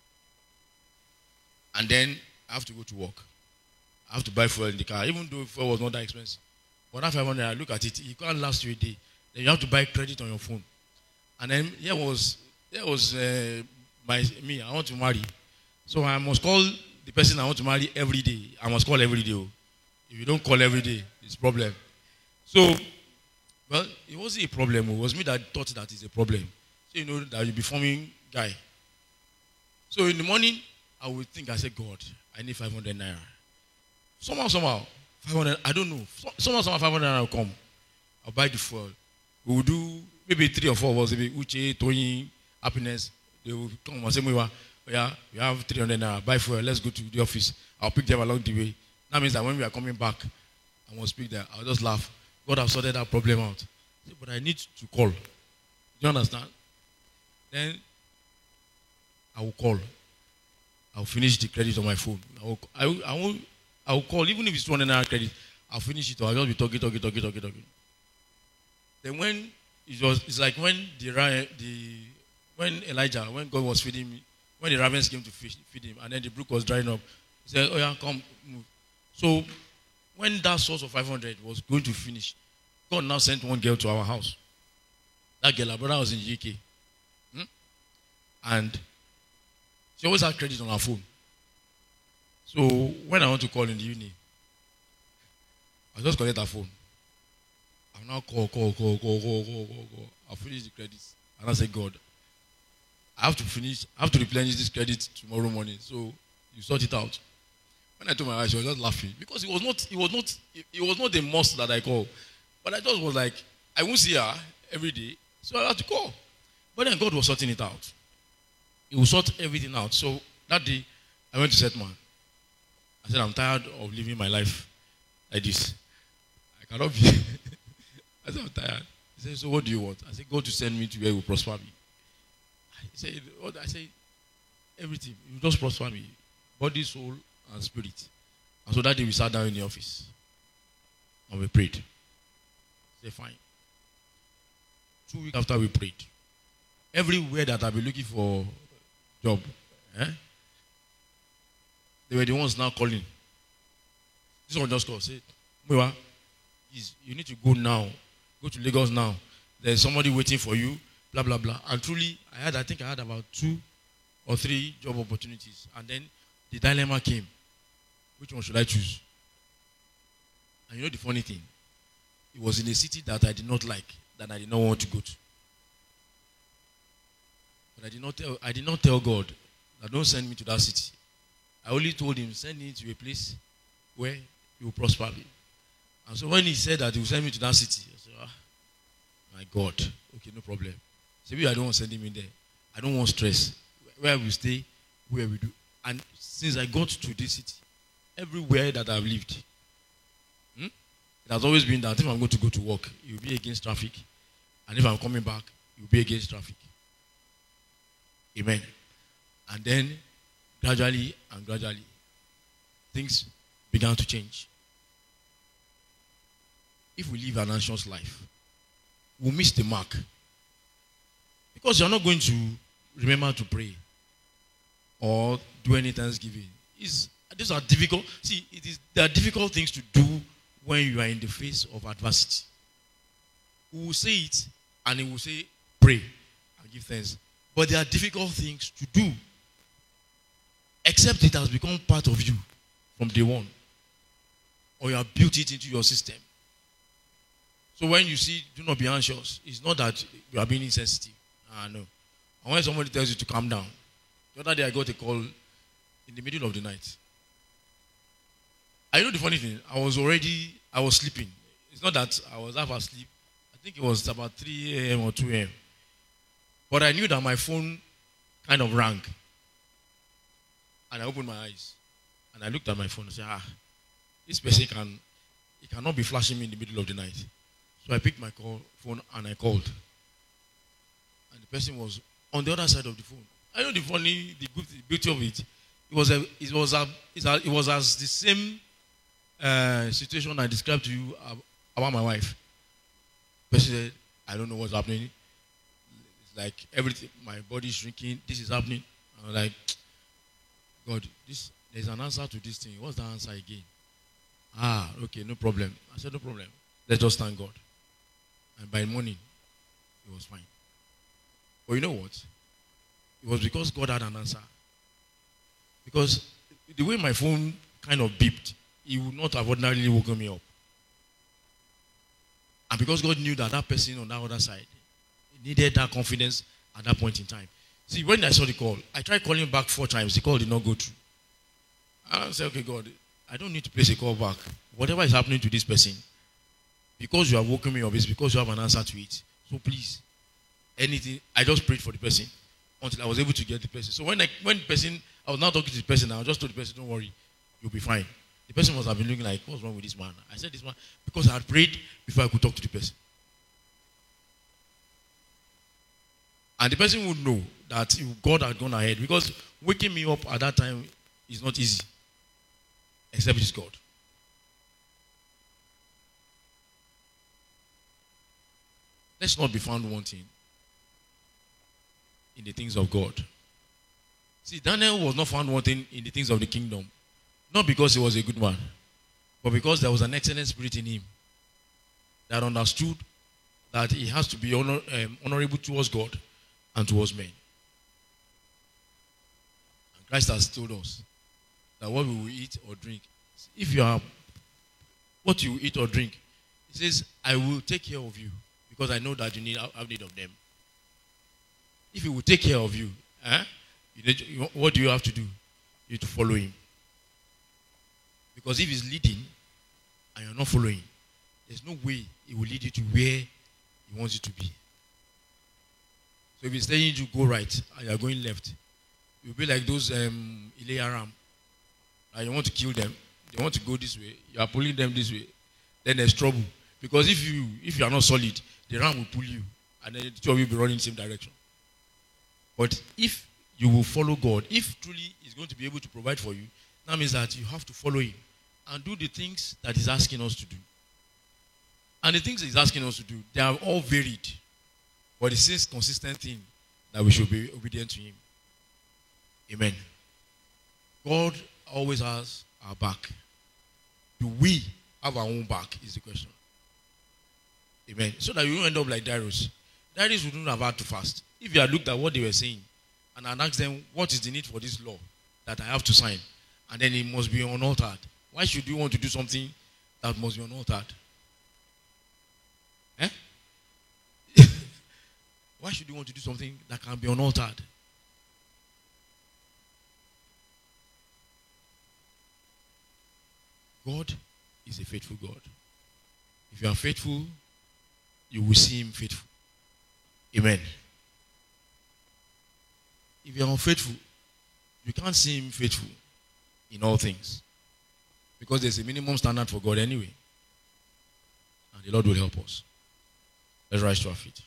Speaker 1: And then I have to go to work. I have to buy fuel in the car, even though fuel was not that expensive. But that five hundred naira, look at it. It can't last you a day. Then you have to buy credit on your phone. And then here was, here was uh, my me. I want to marry. So I must call the person I want to marry every day. I must call every day. If you don't call every day, it's a problem. So, well, it wasn't a problem. It was me that thought that it's a problem. So, you know, that you'll be forming guy. So, in the morning, I would think, I said, God, I need five hundred naira. Somehow, somehow, five hundred, I don't know. Somehow, somehow, five hundred naira will come. I'll buy the fuel. We will do maybe three or four of us, maybe Uche, Tony, Happiness. They will come and say, "Oh yeah, we have three hundred naira. Buy fuel. Let's go to the office. I'll pick them along the way." That means that when we are coming back, I won't speak there. I'll just laugh. God has sorted that problem out. Say, but I need to call. Do you understand? Then I will call. I'll finish the credit on my phone. I will, I will, I will, I will call, even if it's two hundred naira credit. I'll finish it, or I'll just be talking, talking, talking, talking, talking. Then when it was, it's like when the the when Elijah, when God was feeding me, when the ravens came to feed, feed him, and then the brook was drying up, he said, "Oh yeah, come, move." So when that source of five hundred was going to finish, God now sent one girl to our house. That girl, her brother was in G K, hmm? and she always had credit on her phone. So when I want to call in the evening, I just collect her phone. I'll now call, call, call, call, call, call, call, call. I'll finish the credits. And I say, God, I have to finish, I have to replenish this credit tomorrow morning. So you sort it out. When I told my wife, she was just laughing. Because it was not, it was not, it was not the must that I call. But I just was like, I won't see her every day. So I had to call. But then God was sorting it out. He will sort everything out. So that day, I went to Setman. I said, I'm tired of living my life like this. I cannot be. I said, I'm tired. He said, so what do you want? I said, God to send me to where he will prosper me. He said, what? I said, everything. You just prosper me. Body, soul, and spirit. And so that day we sat down in the office. And we prayed. I said, fine. Two weeks after we prayed, everywhere that I've been looking for job, eh? They were the ones now calling. This one just called, said, Muiwa, you need to go now. Go to Lagos now. There's somebody waiting for you, blah, blah, blah. And truly, I had, I think I had about two or three job opportunities. And then the dilemma came. Which one should I choose? And you know the funny thing? It was in a city that I did not like, that I did not want to go to. But I did not tell, I did not tell God that don't send me to that city. I only told him, send me to a place where he will prosper me. And so when he said that he will send me to that city, I said, ah, my God, okay, no problem. So maybe I don't want to send him in there. I don't want stress. Where we stay, where we do. And since I got to this city, everywhere that I've lived, hmm, it has always been that if I'm going to go to work, it will be against traffic. And if I'm coming back, it will be against traffic. Amen. And then, gradually and gradually, things began to change. If we live an anxious life, we'll miss the mark. Because you're not going to remember to pray or do any thanksgiving. It's, these are difficult. See, it is, there are difficult things to do when you are in the face of adversity. We will say it and he will say, pray and give thanks. But there are difficult things to do. Except it has become part of you from day one. Or you have built it into your system. So when you see, do not be anxious, it's not that you are being insensitive. Ah, no. And when somebody tells you to calm down, the other day I got a call in the middle of the night. I know the funny thing, I was already, I was sleeping. It's not that I was half asleep. I think it was about three a.m. or two a.m. But I knew that my phone kind of rang. And I opened my eyes. And I looked at my phone and said, ah, this person can, it cannot be flashing me in the middle of the night. So I picked my call, phone and I called. And the person was on the other side of the phone. I know the funny, the, good, the beauty of it. It was, a, it, was a, it was as the same uh, situation I described to you about my wife. The person said, I don't know what's happening. It's like everything, my body is shrinking. This is happening. I was like, God, this, there's an answer to this thing. What's the answer again? Ah, okay, no problem. I said, no problem. Let's just thank God. And by morning, it was fine. But you know what? It was because God had an answer. Because the way my phone kind of beeped, it would not have ordinarily woken me up. And because God knew that that person on that other side needed that confidence at that point in time. See, when I saw the call, I tried calling back four times. The call did not go through. And I said, okay, God, I don't need to place a call back. Whatever is happening to this person, because you have woken me up, it's because you have an answer to it. So please, anything, I just prayed for the person. until I was able to get the person. So when I, when the person, I was now talking to the person, I just told the person, don't worry, you'll be fine. The person must have been looking like, what's wrong with this man? I said this man, because I had prayed before I could talk to the person. And the person would know that God had gone ahead, because waking me up at that time is not easy, except it's God. Let's not be found wanting in the things of God. See, Daniel was not found wanting in the things of the kingdom, not because he was a good man, but because there was an excellent spirit in him that understood that he has to be honor, um, honorable towards God and towards men. And Christ has told us that what we will eat or drink, if you are what you eat or drink, he says, I will take care of you, because I know that you need have need of them. If he will take care of you, eh, you need, what do you have to do? You need to follow him. Because if he's leading and you're not following, there's no way he will lead you to where he wants you to be. So if he's telling you to go right and you're going left, you'll be like those um, Ilya ram. And you want to kill them. They want to go this way. You are pulling them this way. Then there's trouble. Because if you if you are not solid, the ram will pull you. And then the two of you will be running in the same direction. But if you will follow God, if truly he's going to be able to provide for you, that means that you have to follow him and do the things that he's asking us to do. And the things he's asking us to do, they are all varied. But it's this consistent thing that we should be obedient to him. Amen. God always has our back. Do we have our own back is the question. Amen. So that you don't end up like Darius. Darius wouldn't have had to fast. If you had looked at what they were saying and had asked them, what is the need for this law that I have to sign? And then it must be unaltered. Why should you want to do something that must be unaltered? Eh? Why should you want to do something that can be unaltered? God is a faithful God. If you are faithful, you will see him faithful. Amen. If you are unfaithful, you can't see him faithful in all things. Because there's a minimum standard for God anyway. And the Lord will help us. Let's rise to our feet.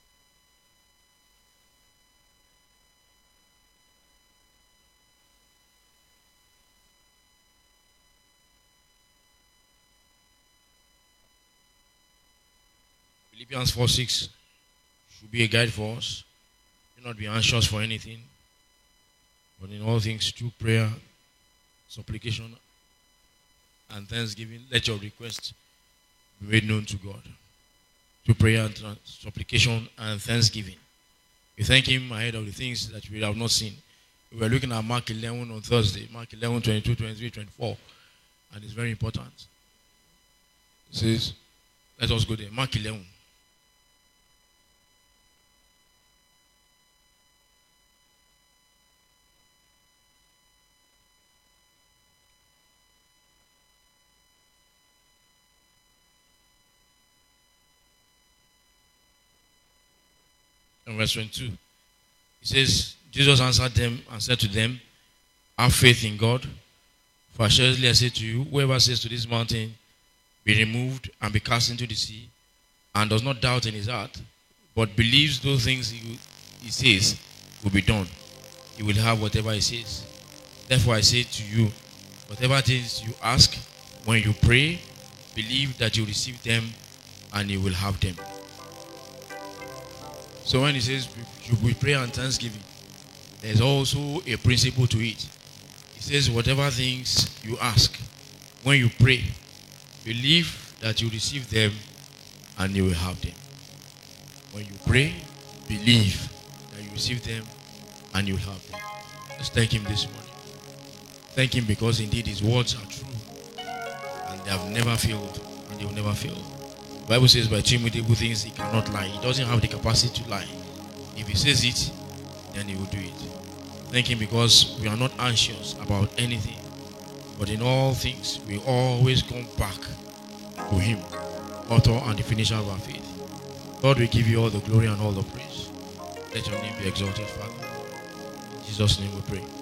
Speaker 1: Philippians four six should be a guide for us. Do not be anxious for anything, but in all things, through prayer, supplication, and thanksgiving, let your requests be made known to God. Through prayer, and supplication, and thanksgiving. We thank him ahead of the things that we have not seen. We were looking at Mark eleven on Thursday, Mark eleven, twenty-two, twenty-three, twenty-four, and it's very important. It says, let us go there, Mark eleven. In verse twenty-two, it says, Jesus answered them and said to them, have faith in God. For assuredly I say to you, whoever says to this mountain, be removed and be cast into the sea, and does not doubt in his heart, but believes those things he, he says will be done, he will have whatever he says. Therefore I say to you, whatever things you ask, when you pray, believe that you receive them, and you will have them. So when he says we pray and thanksgiving, there's also a principle to it. He says whatever things you ask, when you pray, believe that you receive them and you will have them. When you pray, believe that you receive them and you will have them. Let's thank him this morning. Thank him because indeed his words are true and they have never failed and they will never fail. The Bible says by immutable things he cannot lie. He doesn't have the capacity to lie. If he says it, then he will do it. Thank him because we are not anxious about anything, but in all things we always come back to him, author and the finisher of our faith. Lord, we give you all the glory and all the praise. Let your name be exalted, Father. In Jesus' name we pray.